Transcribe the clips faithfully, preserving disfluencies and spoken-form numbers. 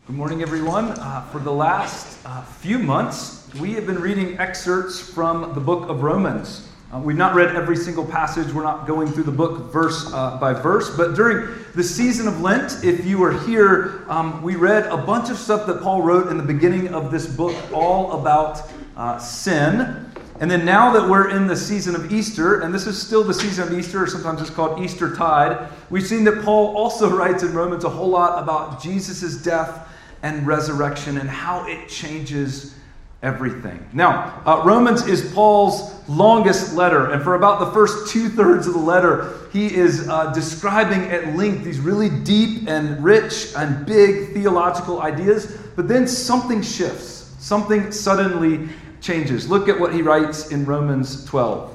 Good morning, everyone. Uh, for the last uh, few months, we have been reading excerpts from the book of Romans. Uh, we've not read every single passage. We're not going through the book verse uh, by verse. But during the season of Lent, if you were here, um, we read a bunch of stuff that Paul wrote in the beginning of this book, all about uh, sin. And then now that we're in the season of Easter, and this is still the season of Easter, or sometimes it's called Eastertide, we've seen that Paul also writes in Romans a whole lot about Jesus' death and resurrection and how it changes everything. Now, uh, Romans is Paul's longest letter, and for about the first two-thirds of the letter, he is uh, describing at length these really deep and rich and big theological ideas, but then something shifts. Something suddenly changes. Look at what he writes in Romans twelve.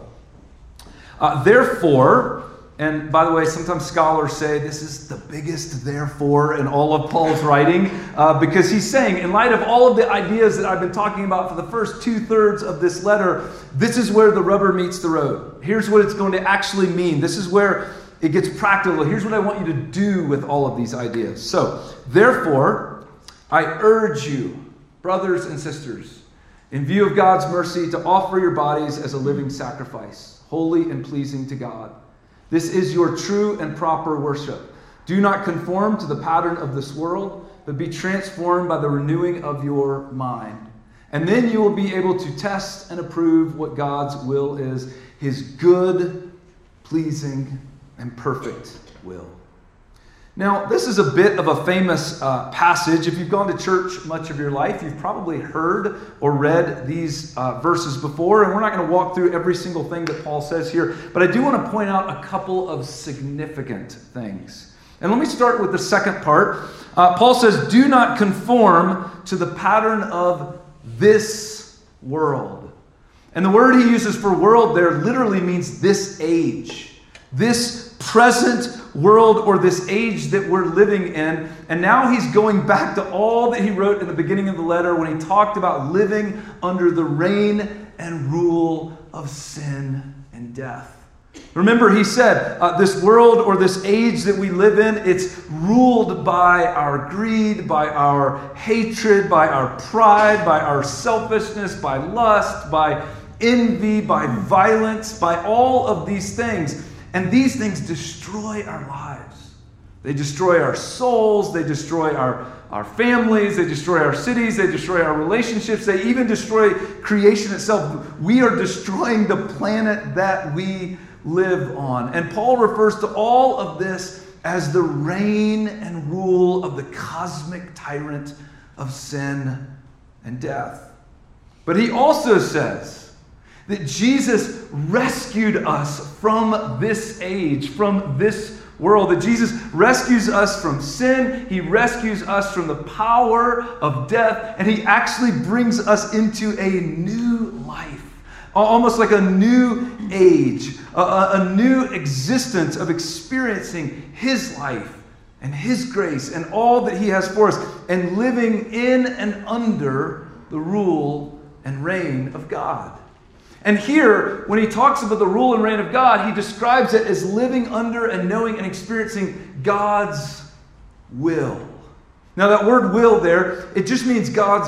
Uh, Therefore, and by the way, sometimes scholars say this is the biggest therefore in all of Paul's writing, uh, because he's saying, in light of all of the ideas that I've been talking about for the first two-thirds of this letter, this is where the rubber meets the road. Here's what it's going to actually mean. This is where it gets practical. Here's what I want you to do with all of these ideas. So, therefore, I urge you, brothers and sisters, in view of God's mercy, to offer your bodies as a living sacrifice, holy and pleasing to God. This is your true and proper worship. Do not conform to the pattern of this world, but be transformed by the renewing of your mind. And then you will be able to test and approve what God's will is, his good, pleasing, and perfect will. Now, this is a bit of a famous uh, passage. If you've gone to church much of your life, you've probably heard or read these uh, verses before, and we're not going to walk through every single thing that Paul says here, but I do want to point out a couple of significant things. And let me start with the second part. Uh, Paul says, do not conform to the pattern of this world. And the word he uses for world there literally means this age, this present world or this age that we're living in. And now he's going back to all that he wrote in the beginning of the letter when he talked about living under the reign and rule of sin and death. Remember, he said, uh, this world or this age that we live in, it's ruled by our greed, by our hatred, by our pride, by our selfishness, by lust, by envy, by violence, by all of these things. And these things destroy our lives. They destroy our souls. They destroy our, our families. They destroy our cities. They destroy our relationships. They even destroy creation itself. We are destroying the planet that we live on. And Paul refers to all of this as the reign and rule of the cosmic tyrant of sin and death. But he also says that Jesus rescued us from this age, from this world. That Jesus rescues us from sin. He rescues us from the power of death. And he actually brings us into a new life. Almost like a new age. A, a new existence of experiencing his life and his grace and all that he has for us. And living in and under the rule and reign of God. And here, when he talks about the rule and reign of God, he describes it as living under and knowing and experiencing God's will. Now, that word will there, it just means God's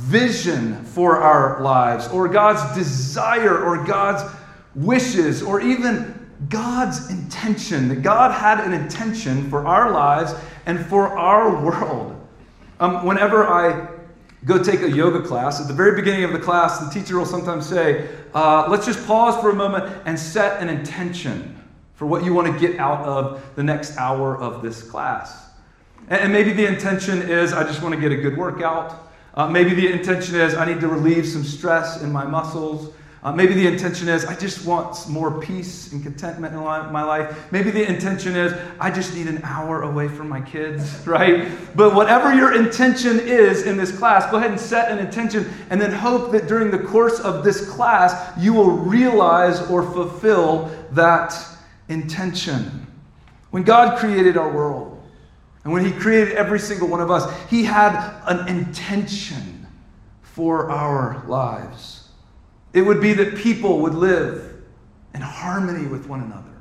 vision for our lives, or God's desire, or God's wishes, or even God's intention. That God had an intention for our lives and for our world. Um, whenever I go take a yoga class, at the very beginning of the class, the teacher will sometimes say, uh, let's just pause for a moment and set an intention for what you want to get out of the next hour of this class. And, and maybe the intention is, I just want to get a good workout. Uh, maybe the intention is, I need to relieve some stress in my muscles. Uh, maybe the intention is, I just want more peace and contentment in my life. Maybe the intention is, I just need an hour away from my kids, right? But whatever your intention is in this class, go ahead and set an intention and then hope that during the course of this class, you will realize or fulfill that intention. When God created our world, and when he created every single one of us, he had an intention for our lives. It would be that people would live in harmony with one another.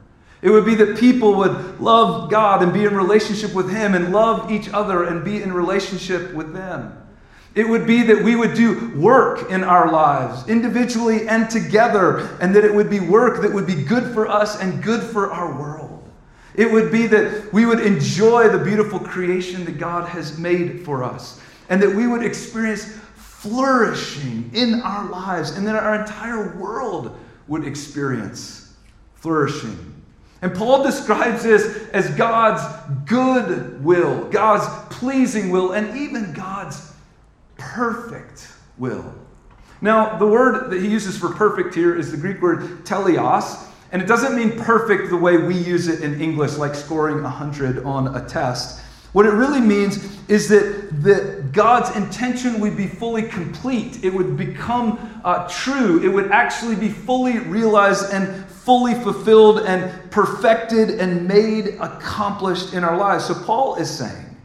It would be that people would love God and be in relationship with Him and love each other and be in relationship with them. It would be that we would do work in our lives, individually and together, and that it would be work that would be good for us and good for our world. It would be that we would enjoy the beautiful creation that God has made for us, and that we would experience flourishing in our lives, and that our entire world would experience flourishing. And Paul describes this as God's good will, God's pleasing will, and even God's perfect will. Now, the word that he uses for perfect here is the Greek word teleos, and it doesn't mean perfect the way we use it in English, like scoring one hundred on a test. What it really means is that, that God's intention would be fully complete. It would become uh, true. It would actually be fully realized and fully fulfilled and perfected and made accomplished in our lives. So Paul is saying,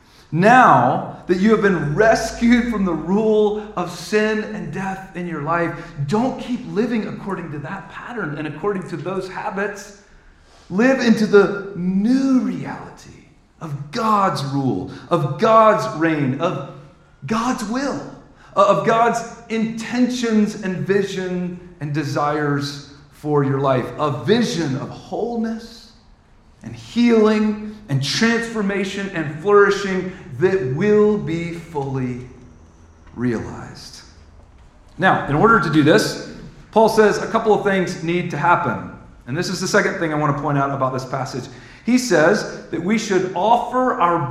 now that you have been rescued from the rule of sin and death in your life, don't keep living according to that pattern and according to those habits. Live into the new reality of God's rule, of God's reign, of God's will, of God's intentions and vision and desires for your life. A vision of wholeness and healing and transformation and flourishing that will be fully realized. Now, in order to do this, Paul says a couple of things need to happen. And this is the second thing I want to point out about this passage. He says that we should offer our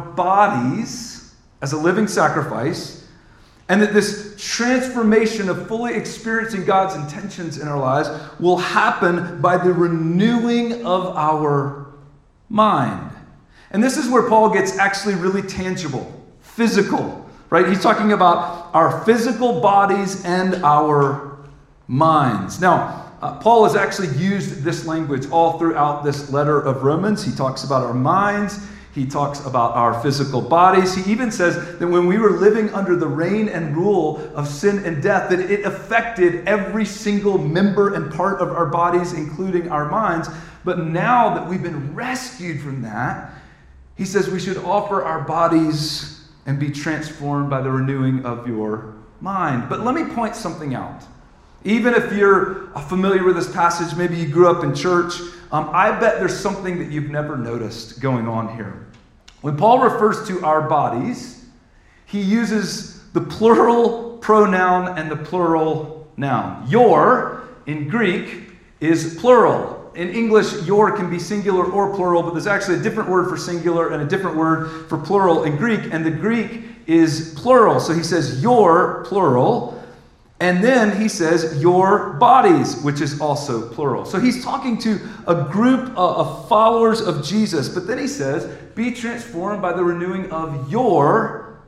bodies as a living sacrifice, and that this transformation of fully experiencing God's intentions in our lives will happen by the renewing of our mind. And this is where Paul gets actually really tangible, physical, right? He's talking about our physical bodies and our minds. Now, Uh, Paul has actually used this language all throughout this letter of Romans. He talks about our minds. He talks about our physical bodies. He even says that when we were living under the reign and rule of sin and death, that it affected every single member and part of our bodies, including our minds. But now that we've been rescued from that, he says we should offer our bodies and be transformed by the renewing of your mind. But let me point something out. Even if you're familiar with this passage, maybe you grew up in church, um, I bet there's something that you've never noticed going on here. When Paul refers to our bodies, he uses the plural pronoun and the plural noun. Your, in Greek, is plural. In English, your can be singular or plural, but there's actually a different word for singular and a different word for plural in Greek, and the Greek is plural. So he says your, plural. And then he says, your bodies, which is also plural. So he's talking to a group of followers of Jesus. But then he says, be transformed by the renewing of your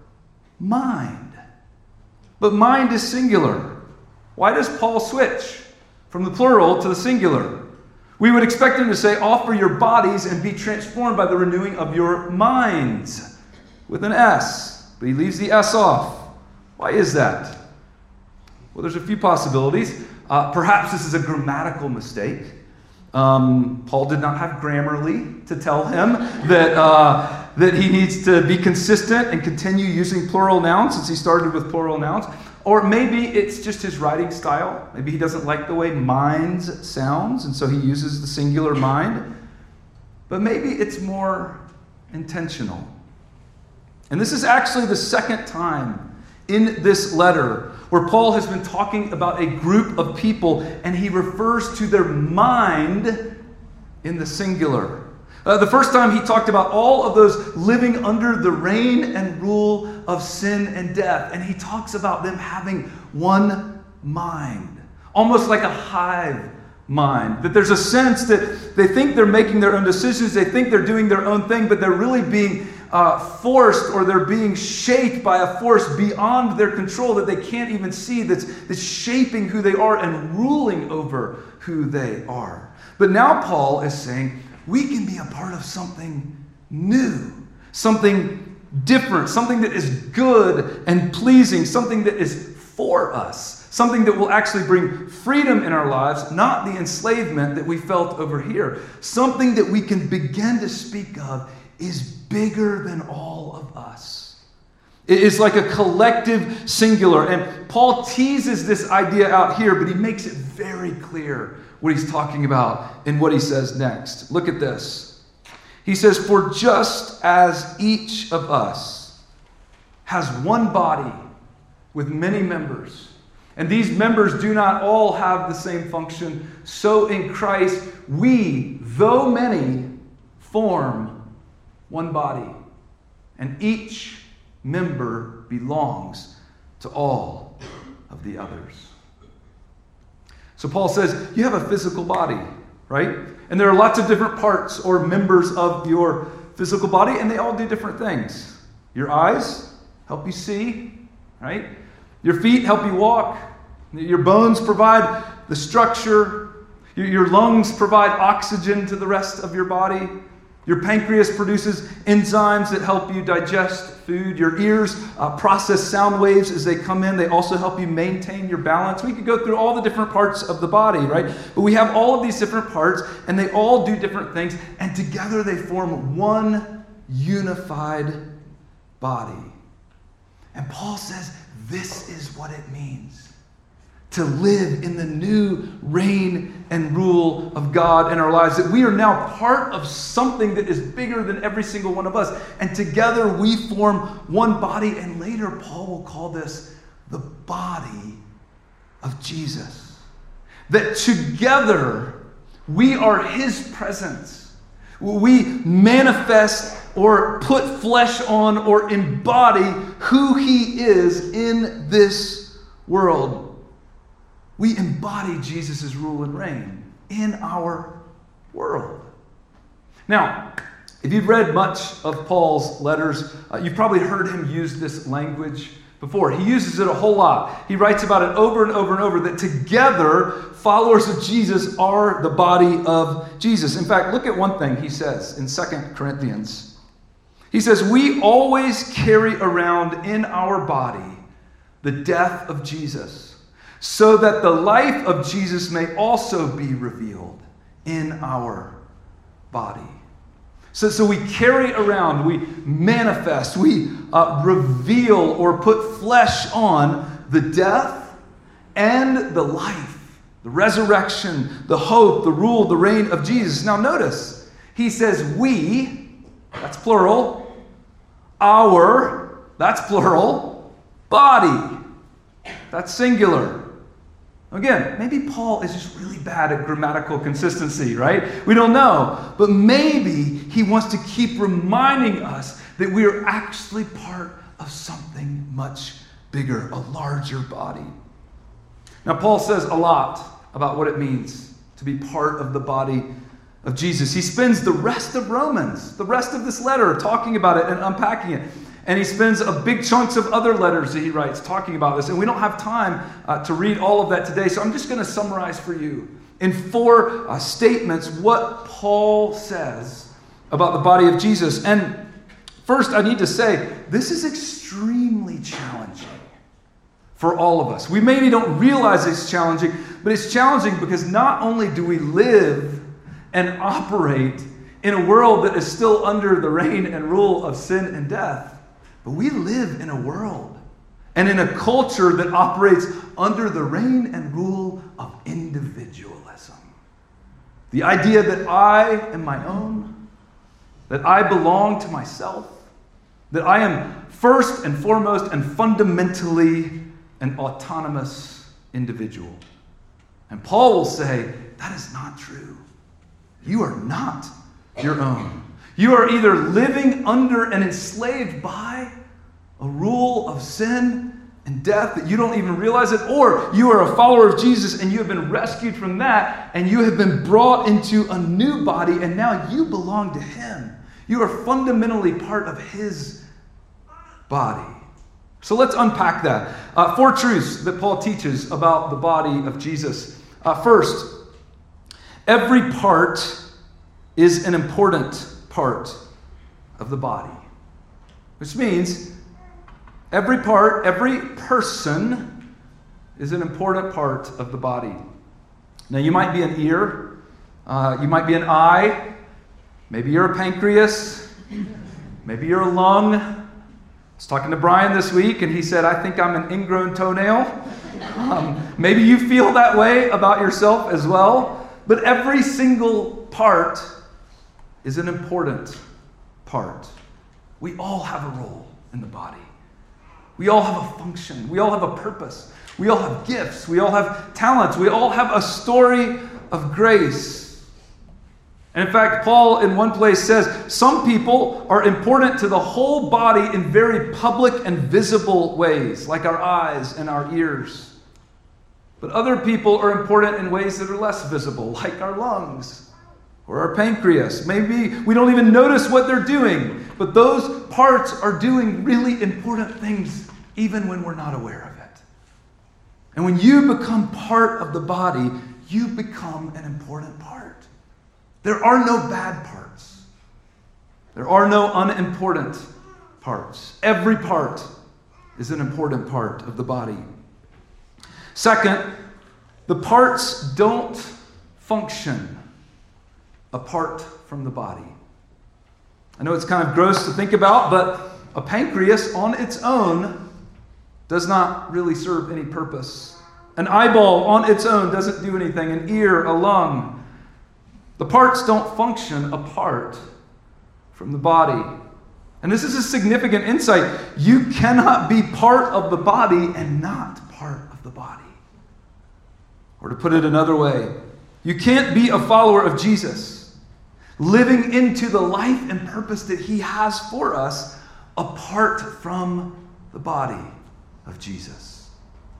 mind. But mind is singular. Why does Paul switch from the plural to the singular? We would expect him to say, offer your bodies and be transformed by the renewing of your minds, with an S. But he leaves the S off. Why is that? Well, there's a few possibilities. Uh, perhaps this is a grammatical mistake. Um, Paul did not have Grammarly to tell him that, uh, that he needs to be consistent and continue using plural nouns since he started with plural nouns. Or maybe it's just his writing style. Maybe he doesn't like the way minds sounds, and so he uses the singular mind. But maybe it's more intentional. And this is actually the second time in this letter where Paul has been talking about a group of people, and he refers to their mind in the singular. Uh, the first time he talked about all of those living under the reign and rule of sin and death, and he talks about them having one mind, almost like a hive mind. That there's a sense that they think they're making their own decisions, they think they're doing their own thing, but they're really being Uh, forced, or they're being shaped by a force beyond their control that they can't even see, that's, that's shaping who they are and ruling over who they are. But now Paul is saying we can be a part of something new, something different, something that is good and pleasing, something that is for us, Something that will actually bring freedom in our lives, not the enslavement that we felt over here. Something that we can begin to speak of is bigger than all of us. It is like a collective singular. And Paul teases this idea out here, but he makes it very clear what he's talking about in what he says next. Look at this. He says, "For just as each of us has one body with many members, and these members do not all have the same function, so in Christ we, though many, form one body, and each member belongs to all of the others." So Paul says, you have a physical body, right? And there are lots of different parts or members of your physical body, and they all do different things. Your eyes help you see, right? Your feet help you walk. Your bones provide the structure. Your lungs provide oxygen to the rest of your body. Your pancreas produces enzymes that help you digest food. Your ears uh, process sound waves as they come in. They also help you maintain your balance. We could go through all the different parts of the body, right? But we have all of these different parts, and they all do different things, and together they form one unified body. And Paul says this is what it means to live in the new reign and rule of God in our lives, that we are now part of something that is bigger than every single one of us. And together we form one body, and later Paul will call this the body of Jesus. That together we are his presence. We manifest or put flesh on or embody who he is in this world. We embody Jesus' rule and reign in our world. Now, if you've read much of Paul's letters, uh, you've probably heard him use this language before. He uses it a whole lot. He writes about it over and over and over, that together, followers of Jesus are the body of Jesus. In fact, look at one thing he says in Second Corinthians. He says, "We always carry around in our body the death of Jesus, so that the life of Jesus may also be revealed in our body." So, so we carry around, we manifest, we uh, reveal or put flesh on the death and the life, the resurrection, the hope, the rule, the reign of Jesus. Now notice, he says we, that's plural, our, that's plural, body, that's singular. Again, maybe Paul is just really bad at grammatical consistency, right? We don't know. But maybe he wants to keep reminding us that we are actually part of something much bigger, a larger body. Now, Paul says a lot about what it means to be part of the body of Jesus. He spends the rest of Romans, the rest of this letter, talking about it and unpacking it. And he spends a big chunks of other letters that he writes talking about this. And we don't have time uh, to read all of that today. So I'm just going to summarize for you in four uh, statements what Paul says about the body of Jesus. And first, I need to say, this is extremely challenging for all of us. We maybe don't realize it's challenging, but it's challenging because not only do we live and operate in a world that is still under the reign and rule of sin and death, but we live in a world and in a culture that operates under the reign and rule of individualism. The idea that I am my own, that I belong to myself, that I am first and foremost and fundamentally an autonomous individual. And Paul will say, that is not true. You are not your own. You are either living under and enslaved by a rule of sin and death that you don't even realize it, or you are a follower of Jesus and you have been rescued from that and you have been brought into a new body and now you belong to him. You are fundamentally part of his body. So let's unpack that. Uh, four truths that Paul teaches about the body of Jesus. Uh, first, every part is an important part of the body, which means every part, every person is an important part of the body. Now, you might be an ear, uh, you might be an eye, maybe you're a pancreas, maybe you're a lung. I was talking to Brian this week, and he said, I think I'm an ingrown toenail. Um, maybe you feel that way about yourself as well. But every single part is an important part. We all have a role in the body. We all have a function. We all have a purpose. We all have gifts. We all have talents. We all have a story of grace. And in fact, Paul in one place says, some people are important to the whole body in very public and visible ways, like our eyes and our ears. But other people are important in ways that are less visible, like our lungs or our pancreas. Maybe we don't even notice what they're doing, but those parts are doing really important things even when we're not aware of it. And when you become part of the body, you become an important part. There are no bad parts. There are no unimportant parts. Every part is an important part of the body. Second, the parts don't function apart from the body. I know it's kind of gross to think about, but a pancreas on its own does not really serve any purpose. An eyeball on its own doesn't do anything. An ear, a lung. The parts don't function apart from the body. And this is a significant insight. You cannot be part of the body and not part of the body. Or to put it another way, you can't be a follower of Jesus, living into the life and purpose that he has for us apart from the body of Jesus.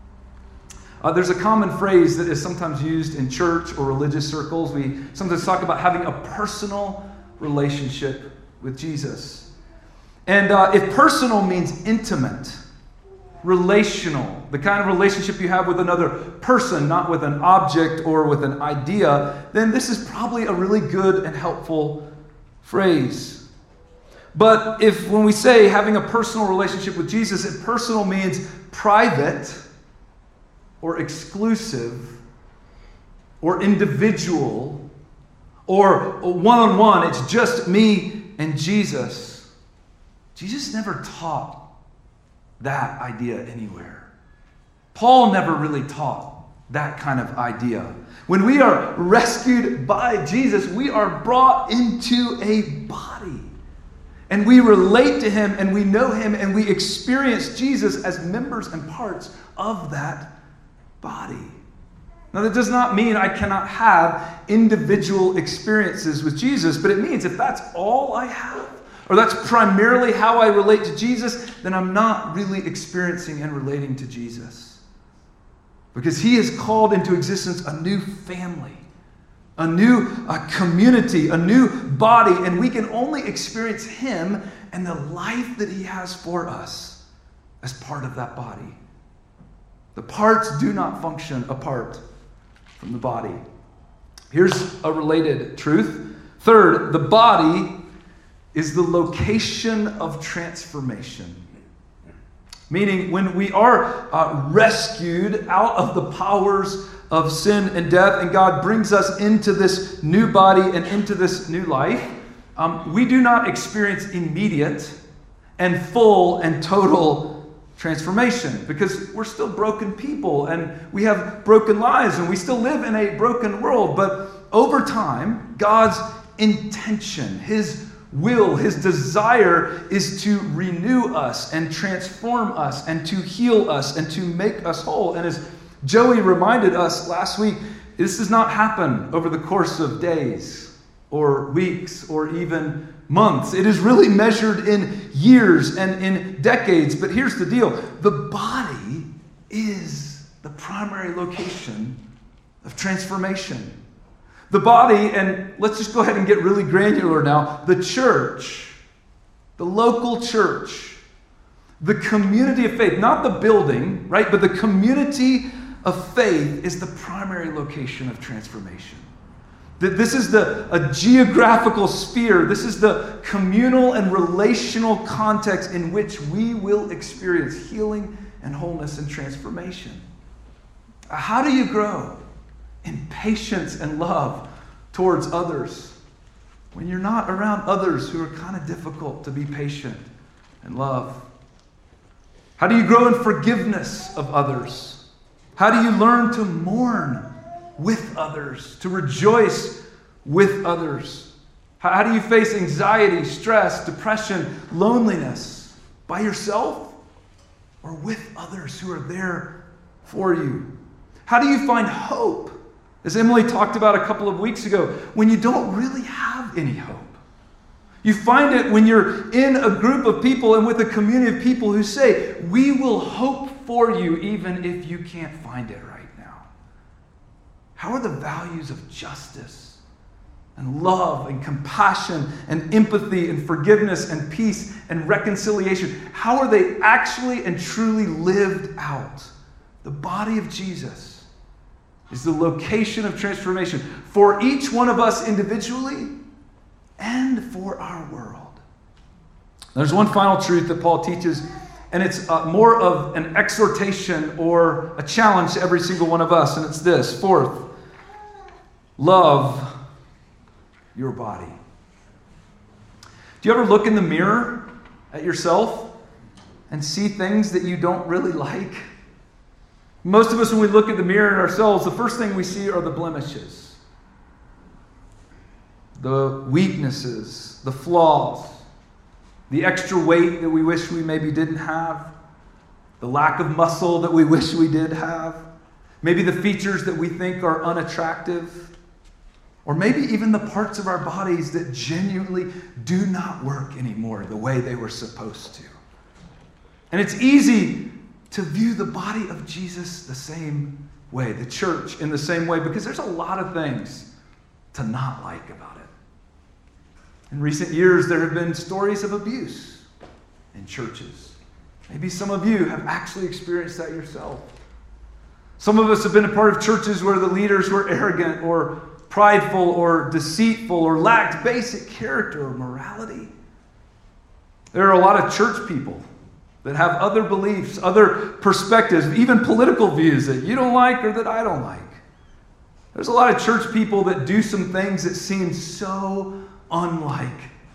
Uh, there's a common phrase that is sometimes used in church or religious circles. We sometimes talk about having a personal relationship with Jesus. And uh, if personal means intimate, relational, the kind of relationship you have with another person, not with an object or with an idea, then this is probably a really good and helpful phrase. But if when we say having a personal relationship with Jesus, if personal means private or exclusive or individual or one-on-one, it's just me and Jesus, Jesus never taught that idea anywhere. Paul never really taught that kind of idea. When we are rescued by Jesus, we are brought into a body. And we relate to him, and we know him, and we experience Jesus as members and parts of that body. Now, that does not mean I cannot have individual experiences with Jesus, but it means if that's all I have, or that's primarily how I relate to Jesus, then I'm not really experiencing and relating to Jesus. Because he has called into existence a new family, a new uh, community, a new body, and we can only experience him and the life that he has for us as part of that body. The parts do not function apart from the body. Here's a related truth. Third, the body is the location of transformation. Meaning, when we are uh, rescued out of the powers of sin and death, and God brings us into this new body and into this new life, um, we do not experience immediate and full and total transformation, because we're still broken people and we have broken lives and we still live in a broken world. But over time, God's intention, his will, his desire is to renew us and transform us and to heal us and to make us whole. And as Joey reminded us last week, this does not happen over the course of days or weeks or even months. It is really measured in years and in decades. But here's the deal. The body is the primary location of transformation. The body, and let's just go ahead and get really granular now, the church, the local church, the community of faith, not the building, right, but the community of faith is the primary location of transformation. This is the a geographical sphere. This is the communal and relational context in which we will experience healing and wholeness and transformation. How do you grow in patience and love towards others when you're not around others who are kind of difficult to be patient and love? How do you grow in forgiveness of others? How do you learn to mourn with others, to rejoice with others? How, how do you face anxiety, stress, depression, loneliness by yourself or with others who are there for you? How do you find hope, as Emily talked about a couple of weeks ago, when you don't really have any hope? You find it when you're in a group of people and with a community of people who say, we will hope for you even if you can't find it right now. How are the values of justice and love and compassion and empathy and forgiveness and peace and reconciliation, how are they actually and truly lived out? The body of Jesus is the location of transformation for each one of us individually and for our world. There's one final truth that Paul teaches, and it's uh, more of an exhortation or a challenge to every single one of us, and it's this. Fourth, love your body. Do you ever look in the mirror at yourself and see things that you don't really like? Most of us, when we look at the mirror at ourselves, the first thing we see are the blemishes, the weaknesses, the flaws, the extra weight that we wish we maybe didn't have, the lack of muscle that we wish we did have, maybe the features that we think are unattractive, or maybe even the parts of our bodies that genuinely do not work anymore the way they were supposed to. And it's easy to view the body of Jesus the same way, the church in the same way, because there's a lot of things to not like about it. In recent years, there have been stories of abuse in churches. Maybe some of you have actually experienced that yourself. Some of us have been a part of churches where the leaders were arrogant or prideful or deceitful or lacked basic character or morality. There are a lot of church people that have other beliefs, other perspectives, even political views that you don't like or that I don't like. There's a lot of church people that do some things that seem so unlike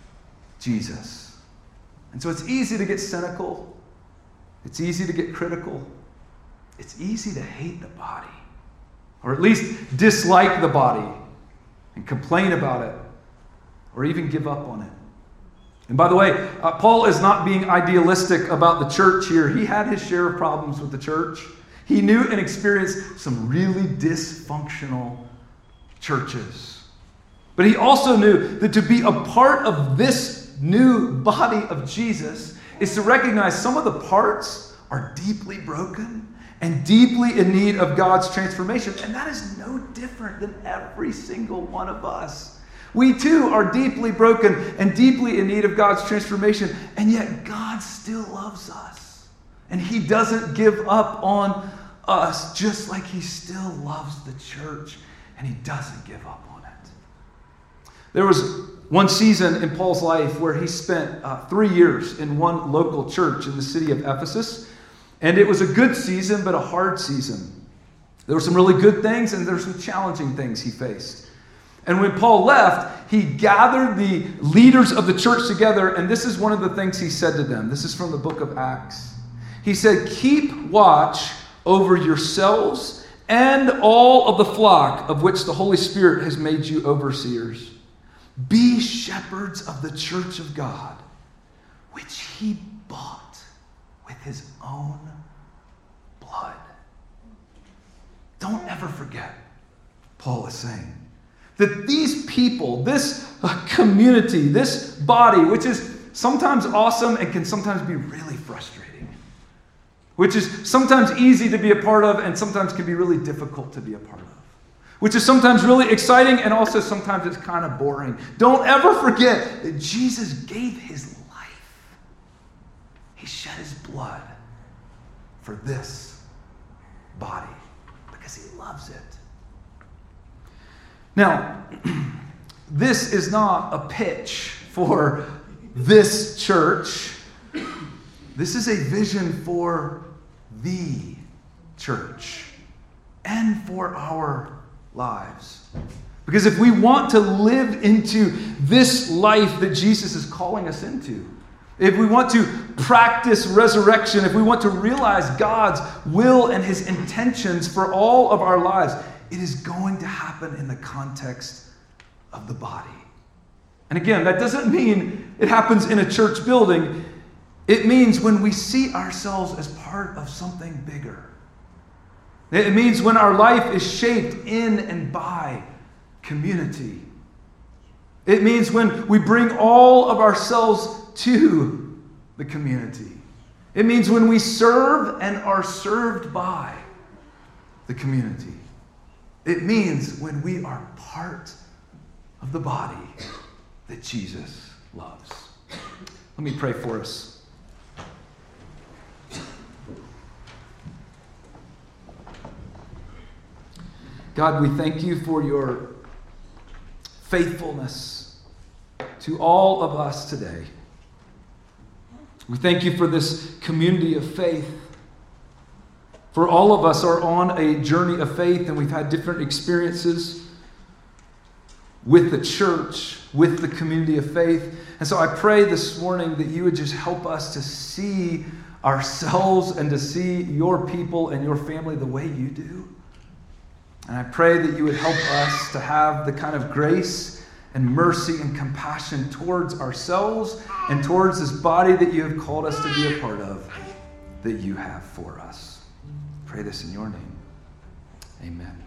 Jesus. And so it's easy to get cynical. It's easy to get critical. It's easy to hate the body, or at least dislike the body and complain about it, or even give up on it. And by the way, uh, Paul is not being idealistic about the church here. He had his share of problems with the church. He knew and experienced some really dysfunctional churches. But he also knew that to be a part of this new body of Jesus is to recognize some of the parts are deeply broken and deeply in need of God's transformation. And that is no different than every single one of us. We too are deeply broken and deeply in need of God's transformation, and yet God still loves us. And he doesn't give up on us, just like he still loves the church, and he doesn't give up on it. There was one season in Paul's life where he spent uh, three years in one local church in the city of Ephesus, and it was a good season, but a hard season. There were some really good things, and there were some challenging things he faced. And when Paul left, he gathered the leaders of the church together, and this is one of the things he said to them. This is from the book of Acts. He said, "Keep watch over yourselves and all of the flock of which the Holy Spirit has made you overseers. Be shepherds of the church of God, which he bought with his own blood." Don't ever forget, Paul is saying, that these people, this community, this body, which is sometimes awesome and can sometimes be really frustrating, which is sometimes easy to be a part of and sometimes can be really difficult to be a part of, which is sometimes really exciting and also sometimes it's kind of boring. Don't ever forget that Jesus gave his life. He shed his blood for this body because he loves it. Now, this is not a pitch for this church. This is a vision for the church. and for our lives. Because if we want to live into this life that Jesus is calling us into, if we want to practice resurrection, if we want to realize God's will and his intentions for all of our lives, it is going to happen in the context of the body. And again, that doesn't mean it happens in a church building. It means when we see ourselves as part of something bigger. It means when our life is shaped in and by community. It means when we bring all of ourselves to the community. It means when we serve and are served by the community. It means when we are part of the body that Jesus loves. Let me pray for us. God, we thank you for your faithfulness to all of us today. We thank you for this community of faith. For all of us are on a journey of faith, and we've had different experiences with the church, with the community of faith. And so I pray this morning that you would just help us to see ourselves and to see your people and your family the way you do. And I pray that you would help us to have the kind of grace and mercy and compassion towards ourselves and towards this body that you have called us to be a part of, that you have for us. Pray this in your name. Amen.